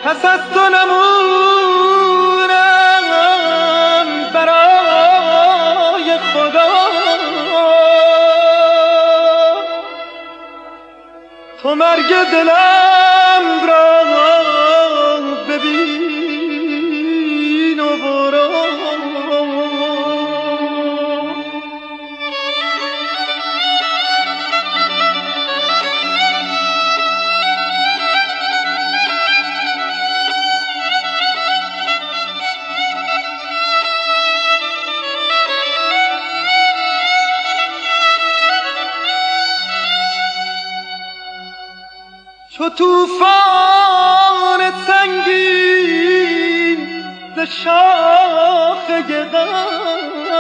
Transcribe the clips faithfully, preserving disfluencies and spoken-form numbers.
پس از تو نمونم برای خدا، تو مرگ دلم را ببین و برو. چو توفان سنگین ز شاخه غم،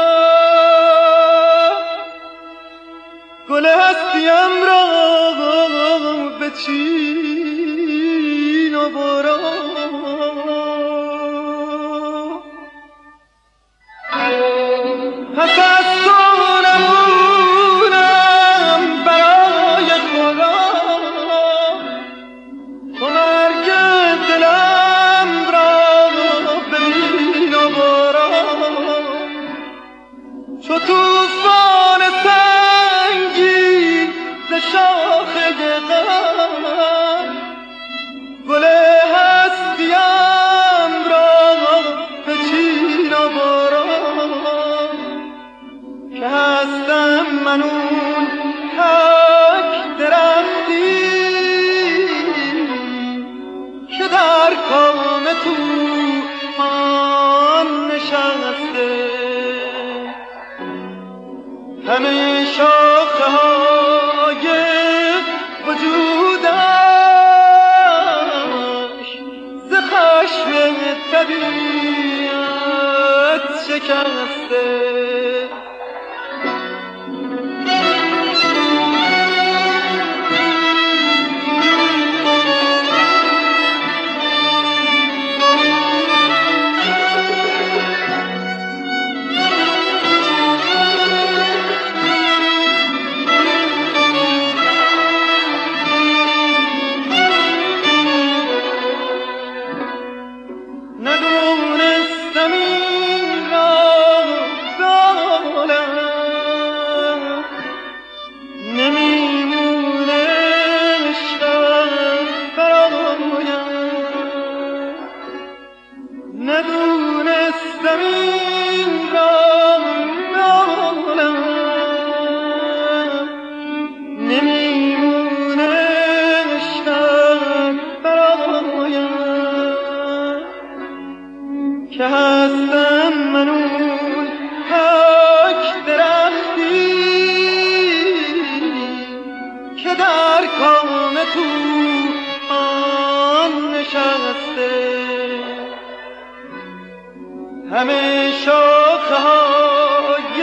گل هستیم را بچین و برو. پس از تو نمونم برای خدا، تو مرگ دلم را ببین و برو. چو توفان سنگین ز شاخه غم، گل هستیم را بچین و برو. که هستم من اون تک درختی که در کام طوفان نشسته، همه شاخه های وجودش ز خشم طبیعت شکسته. ندونستم این را نالم، نمیمونه عشقم برایم. که هستم من اون تک درختی که در کام طوفان نشسته، همه شاخه های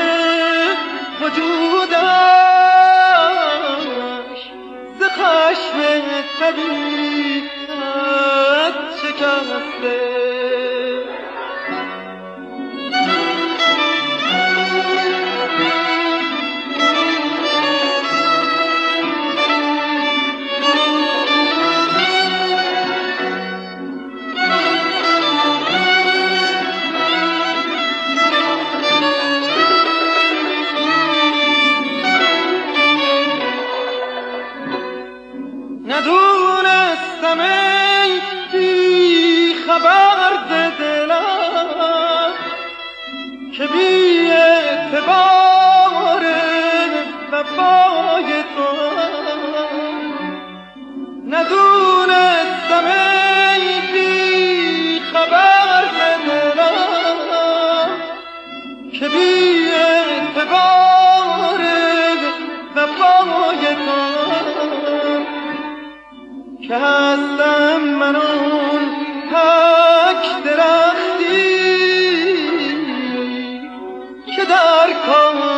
وجودش ز خشم طبیعت شکسته. ندونستم ای بی خبر دلم که بی اعتبار وفای تو. ندونستم ای بی خبر دلم که بی اعتبار وفای تو، که هستم من اون تک درختی که در کام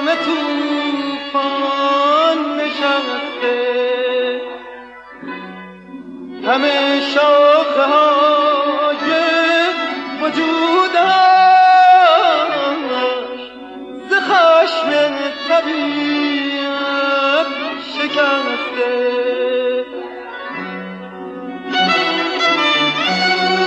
طوفان نشسته، همه شاخه های وجودش ز خشم طبیعت شکسته.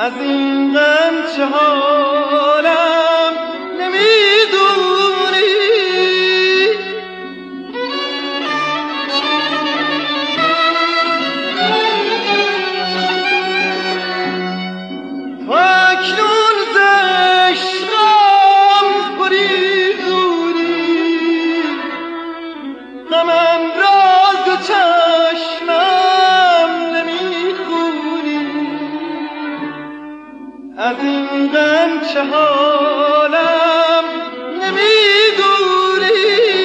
از این غم چه حالم نمیدونی. تو اکنون ز عشقم گریزونی، غمم را دو چشمم نمیخونی. از این غم چه حالم نمیدونی.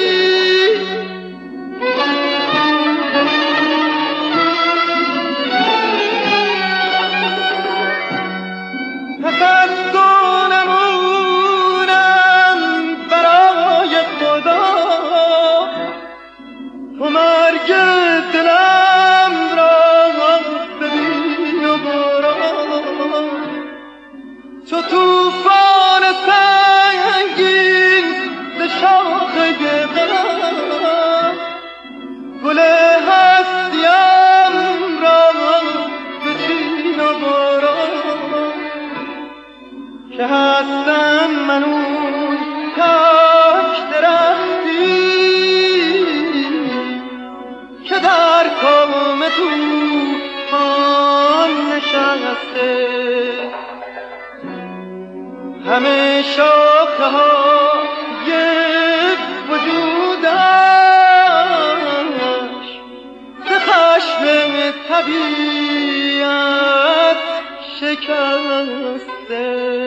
پس از تو نمونم برای خدا، تو مرگ دلم را ببین و برو. چو توفان سنگین ز شاخه غم، گل هستیم را بچین و برو. که هستم من اون تک درختی که در کام طوفان نشسته. همه شاخه های وجودش ز خشم طبیعت شکسته.